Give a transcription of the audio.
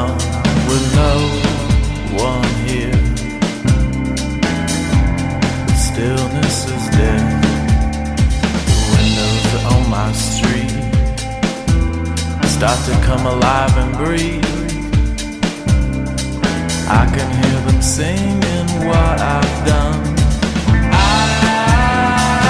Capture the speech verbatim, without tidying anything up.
alone with no one here. The stillness is dead. The windows on my street start to come alive and breathe.